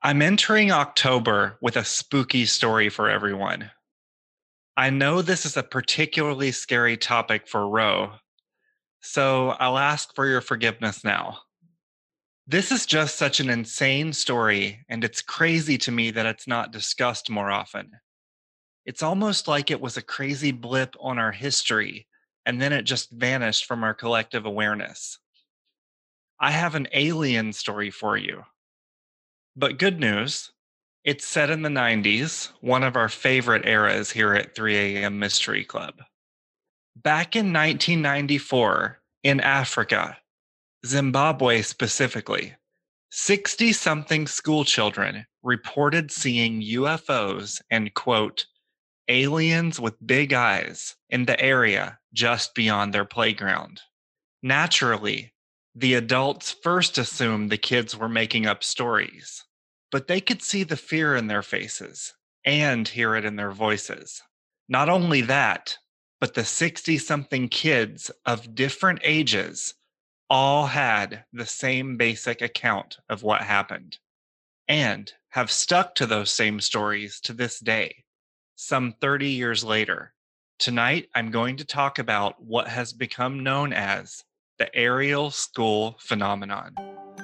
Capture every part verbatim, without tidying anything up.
I'm entering October with a spooky story for everyone. I know this is a particularly scary topic for Ro, so I'll ask for your forgiveness now. This is just such an insane story, and it's crazy to me that it's not discussed more often. It's almost like it was a crazy blip on our history, and then it just vanished from our collective awareness. I have an alien story for you. But good news, it's set in the nineties, one of our favorite eras here at three a m. Mystery Club. Back in nineteen ninety-four, in Africa, Zimbabwe specifically, sixty something school children reported seeing U F Os and, quote, aliens with big eyes in the area just beyond their playground. Naturally, the adults first assumed the kids were making up stories, but they could see the fear in their faces and hear it in their voices. Not only that, but the sixty something kids of different ages all had the same basic account of what happened and have stuck to those same stories to this day, some thirty years later. Tonight, I'm going to talk about what has become known as the Ariel School phenomenon.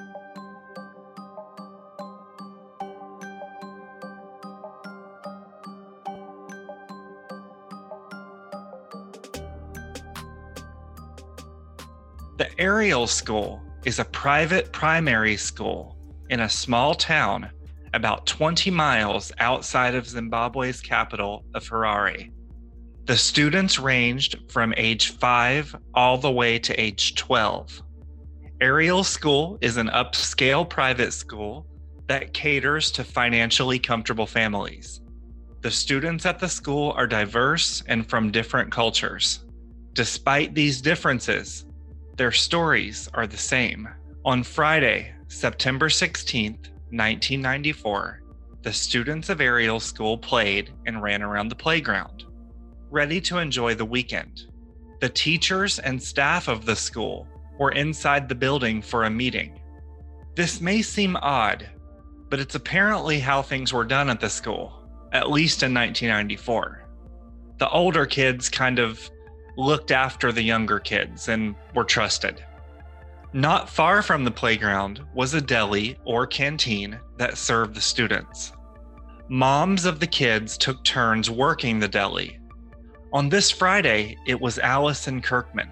The Ariel School is a private primary school in a small town about twenty miles outside of Zimbabwe's capital of Harare. The students ranged from age five all the way to age twelve. Ariel School is an upscale private school that caters to financially comfortable families. The students at the school are diverse and from different cultures. Despite these differences, their stories are the same. On Friday, September sixteenth, nineteen ninety-four, the students of Ariel School played and ran around the playground, ready to enjoy the weekend. The teachers and staff of the school were inside the building for a meeting. This may seem odd, but it's apparently how things were done at the school, at least in nineteen ninety-four. The older kids kind of looked after the younger kids and were trusted. Not far from the playground was a deli or canteen that served the students. Moms of the kids took turns working the deli. On this Friday, it was Allison Kirkman.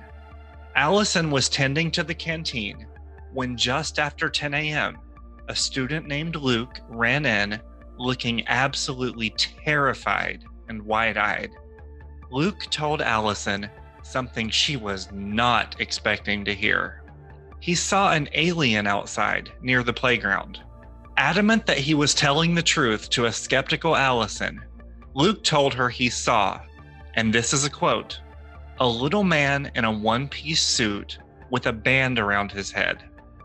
Allison was tending to the canteen when just after ten a m, a student named Luke ran in looking absolutely terrified and wide-eyed. Luke told Allison something she was not expecting to hear. He saw an alien outside near the playground. Adamant that he was telling the truth to a skeptical Allison, Luke told her he saw, and this is a quote, a little man in a one-piece suit with a band around his head.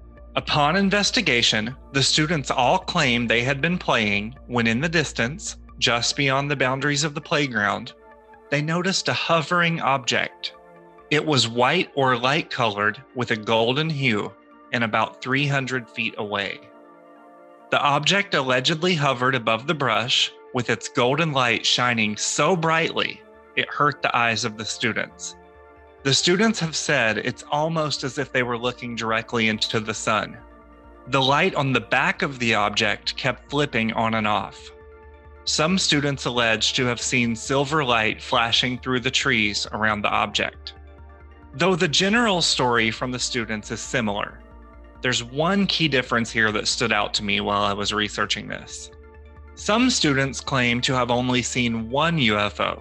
Upon investigation, the students all claimed they had been playing when in the distance, just beyond the boundaries of the playground, they noticed a hovering object. It was white or light colored with a golden hue and about three hundred feet away. The object allegedly hovered above the brush with its golden light shining so brightly it hurt the eyes of the students. The students have said it's almost as if they were looking directly into the sun. The light on the back of the object kept flipping on and off. Some students allege to have seen silver light flashing through the trees around the object. Though the general story from the students is similar, there's one key difference here that stood out to me while I was researching this. Some students claim to have only seen one U F O,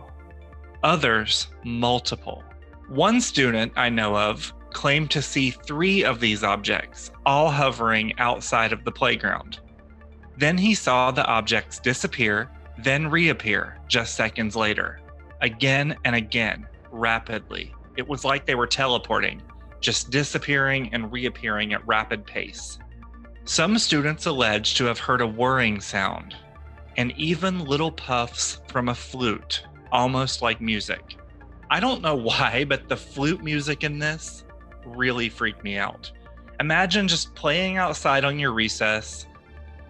others multiple. One student I know of claimed to see three of these objects, all hovering outside of the playground. Then he saw the objects disappear, then reappear just seconds later, again and again, rapidly. It was like they were teleporting, just disappearing and reappearing at rapid pace. Some students allege to have heard a whirring sound, and even little puffs from a flute, almost like music. I don't know why, but the flute music in this really freaked me out. Imagine just playing outside on your recess,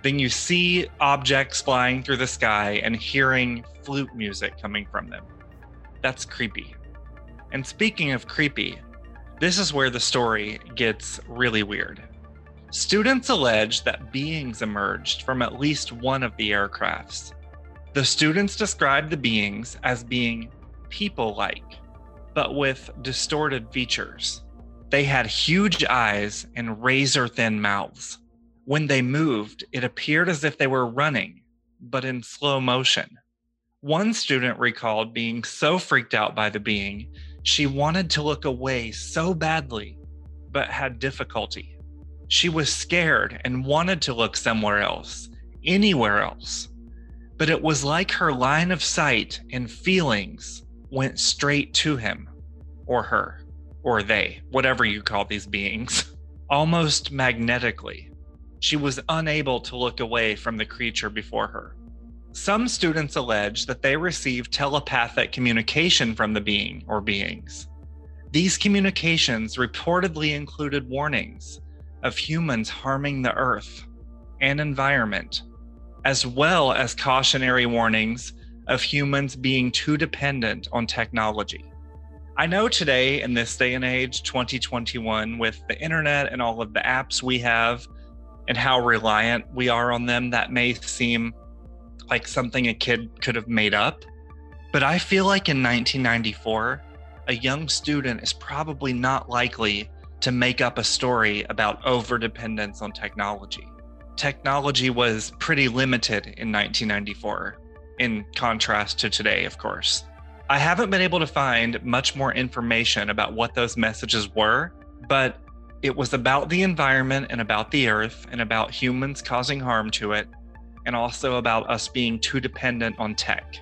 Then you see objects flying through the sky and hearing flute music coming from them. That's creepy. And speaking of creepy, this is where the story gets really weird. Students allege that beings emerged from at least one of the aircrafts. The students described the beings as being people-like, but with distorted features. They had huge eyes and razor-thin mouths. When they moved, it appeared as if they were running, but in slow motion. One student recalled being so freaked out by the being, she wanted to look away so badly, but had difficulty. She was scared and wanted to look somewhere else, anywhere else. But it was like her line of sight and feelings went straight to him, or her, or they, whatever you call these beings, almost magnetically. She was unable to look away from the creature before her. Some students allege that they received telepathic communication from the being or beings. These communications reportedly included warnings of humans harming the earth and environment, as well as cautionary warnings of humans being too dependent on technology. I know today, in this day and age, twenty twenty-one, with the internet and all of the apps we have and how reliant we are on them, that may seem like something a kid could have made up. But I feel like in nineteen ninety-four, a young student is probably not likely to make up a story about overdependence on technology. Technology was pretty limited in nineteen ninety-four, in contrast to today, of course. I haven't been able to find much more information about what those messages were, but it was about the environment and about the earth and about humans causing harm to it, and also about us being too dependent on tech.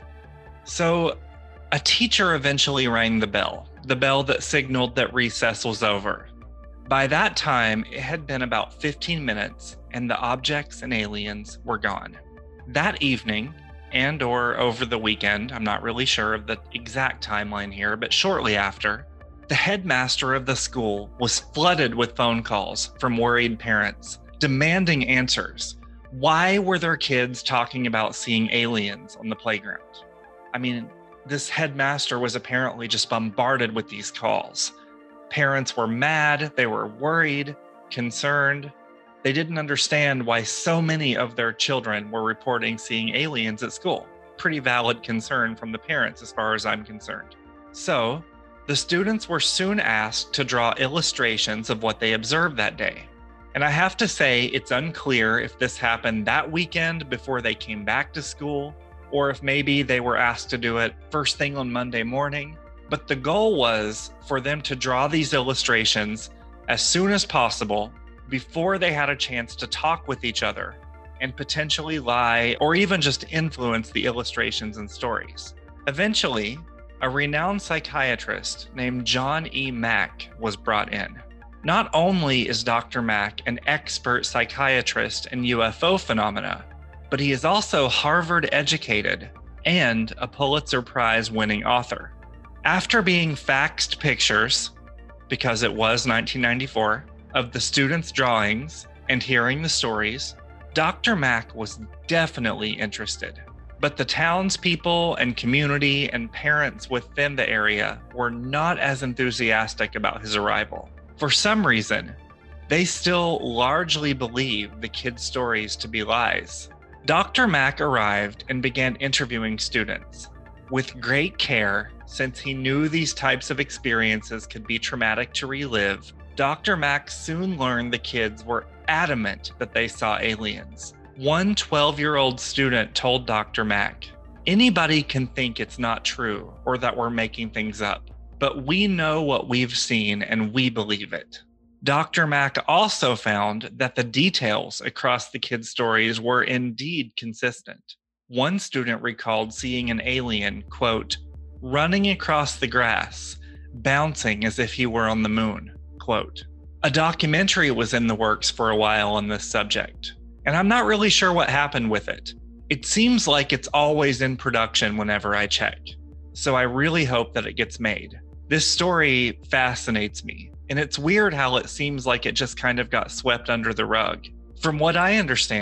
So a teacher eventually rang the bell, the bell that signaled that recess was over. By that time, it had been about fifteen minutes and the objects and aliens were gone. That evening, and or over the weekend, I'm not really sure of the exact timeline here, but shortly after, the headmaster of the school was flooded with phone calls from worried parents, demanding answers. Why were their kids talking about seeing aliens on the playground? I mean, this headmaster was apparently just bombarded with these calls. Parents were mad, they were worried, concerned. They didn't understand why so many of their children were reporting seeing aliens at school. Pretty valid concern from the parents as far as I'm concerned. So, the students were soon asked to draw illustrations of what they observed that day. And I have to say, it's unclear if this happened that weekend before they came back to school, or if maybe they were asked to do it first thing on Monday morning. But the goal was for them to draw these illustrations as soon as possible before they had a chance to talk with each other and potentially lie or even just influence the illustrations and stories. Eventually, a renowned psychiatrist named John E. Mack was brought in. Not only is Doctor Mack an expert psychiatrist in U F O phenomena, but he is also Harvard educated and a Pulitzer Prize winning author. After being faxed pictures, because it was nineteen ninety-four, of the students' drawings and hearing the stories, Doctor Mack was definitely interested. But the townspeople and community and parents within the area were not as enthusiastic about his arrival. For some reason, they still largely believed the kids' stories to be lies. Doctor Mack arrived and began interviewing students. With great care, since he knew these types of experiences could be traumatic to relive, Doctor Mack soon learned the kids were adamant that they saw aliens. One twelve-year-old student told Doctor Mack, "Anybody can think it's not true or that we're making things up, but we know what we've seen and we believe it." Doctor Mack also found that the details across the kids' stories were indeed consistent. One student recalled seeing an alien, quote, "running across the grass, bouncing as if he were on the moon," quote. A documentary was in the works for a while on this subject, and I'm not really sure what happened with it. It seems like it's always in production whenever I check, so I really hope that it gets made. This story fascinates me, and it's weird how it seems like it just kind of got swept under the rug. From what I understand,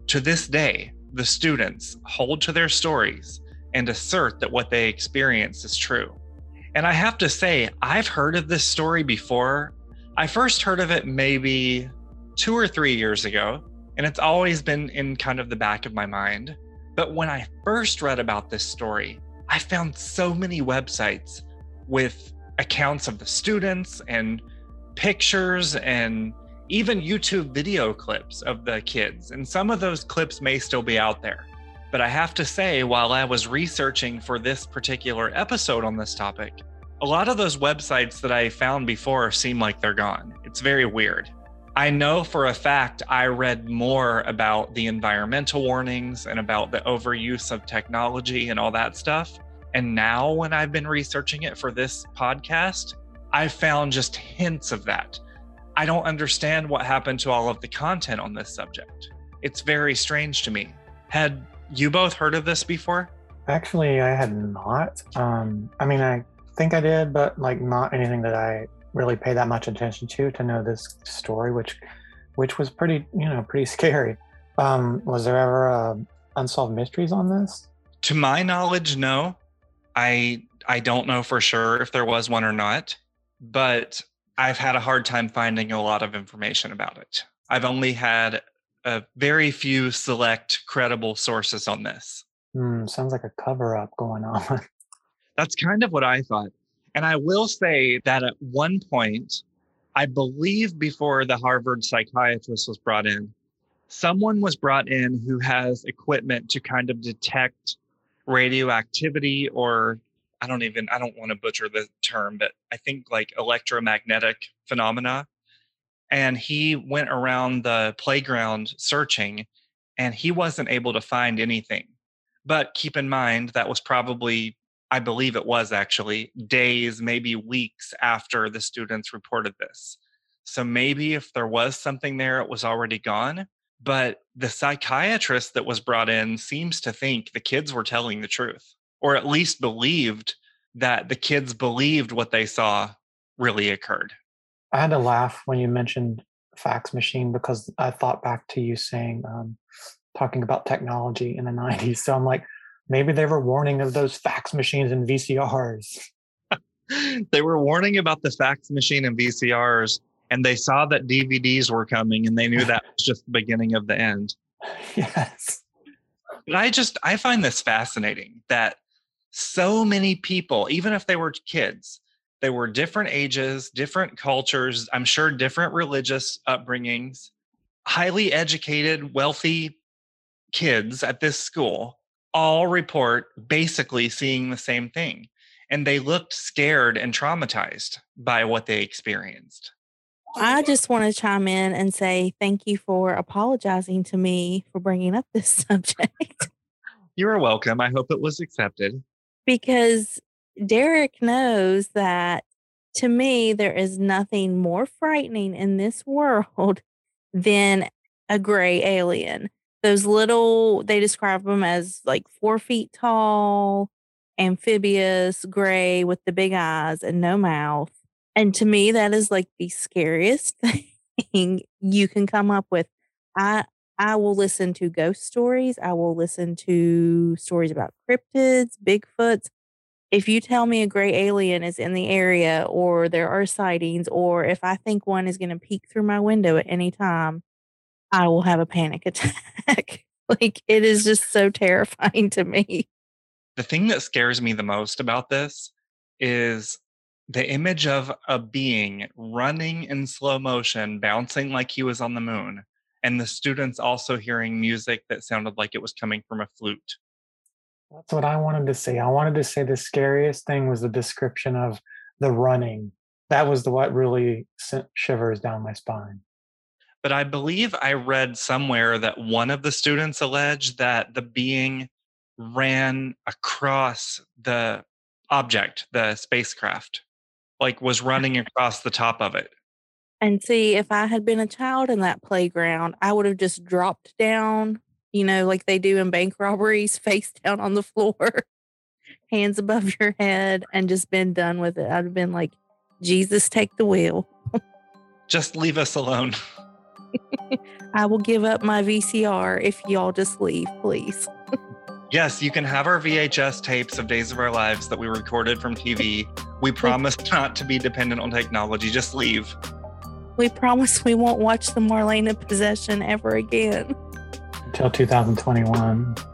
To this day, the students hold to their stories and assert that what they experienced is true. And I have to say, I've heard of this story before. I first heard of it maybe two or three years ago, and it's always been in kind of the back of my mind. But when I first read about this story, I found so many websites with accounts of the students and pictures and even YouTube video clips of the kids. And some of those clips may still be out there. But I have to say, while I was researching for this particular episode on this topic, a lot of those websites that I found before seem like they're gone. It's very weird. I know for a fact I read more about the environmental warnings and about the overuse of technology and all that stuff. And now when I've been researching it for this podcast, I've found just hints of that. I don't understand what happened to all of the content on this subject. It's very strange to me. Had you both heard of this before? Actually, I had not. Um, I mean, I think I did, but like not anything that I really pay that much attention to to know this story, which which was pretty, you know, pretty scary. Um, was there ever uh, unsolved mysteries on this? To my knowledge, no. I I don't know for sure if there was one or not, but I've had a hard time finding a lot of information about it. I've only had a very few select credible sources on this. Hmm, sounds like a cover-up going on. That's kind of what I thought. And I will say that at one point, I believe before the Harvard psychiatrist was brought in, someone was brought in who has equipment to kind of detect radioactivity, or I don't even, I don't want to butcher the term, but I think like electromagnetic phenomena. And he went around the playground searching, and he wasn't able to find anything. But keep in mind, that was probably, I believe it was actually days, maybe weeks after the students reported this. So maybe if there was something there, it was already gone. But the psychiatrist that was brought in seems to think the kids were telling the truth, or at least believed that the kids believed what they saw really occurred. I had to laugh when you mentioned fax machine because I thought back to you saying, um, talking about technology in the nineties. So I'm like, maybe they were warning of those fax machines and V C Rs. They were warning about the fax machine and V C Rs, and they saw that D V Ds were coming, and they knew that was just the beginning of the end. Yes. But I just, I find this fascinating that so many people, even if they were kids, they were different ages, different cultures, I'm sure different religious upbringings, highly educated, wealthy kids at this school all report basically seeing the same thing. And they looked scared and traumatized by what they experienced. I just want to chime in and say thank you for apologizing to me for bringing up this subject. You are welcome. I hope it was accepted. Because Derek knows that, to me, there is nothing more frightening in this world than a gray alien. Those little, they describe them as like four feet tall, amphibious, gray with the big eyes and no mouth. And to me, that is like the scariest thing you can come up with. I I will listen to ghost stories. I will listen to stories about cryptids, Bigfoots. If you tell me a gray alien is in the area, or there are sightings, or if I think one is going to peek through my window at any time, I will have a panic attack. Like, it is just so terrifying to me. The thing that scares me the most about this is the image of a being running in slow motion, bouncing like he was on the moon, and the students also hearing music that sounded like it was coming from a flute. That's what I wanted to say. I wanted to say the scariest thing was the description of the running. That was the what really sent shivers down my spine. But I believe I read somewhere that one of the students alleged that the being ran across the object, the spacecraft, like was running across the top of it. And see, if I had been a child in that playground, I would have just dropped down, you know, like they do in bank robberies, face down on the floor, hands above your head, and just been done with it. I'd have been like, Jesus, take the wheel. Just leave us alone. I will give up my V C R if y'all just leave, please. Yes, you can have our V H S tapes of Days of Our Lives that we recorded from T V. We promise not to be dependent on technology. Just leave. We promise we won't watch the Marlena Possession ever again. Until two thousand twenty-one.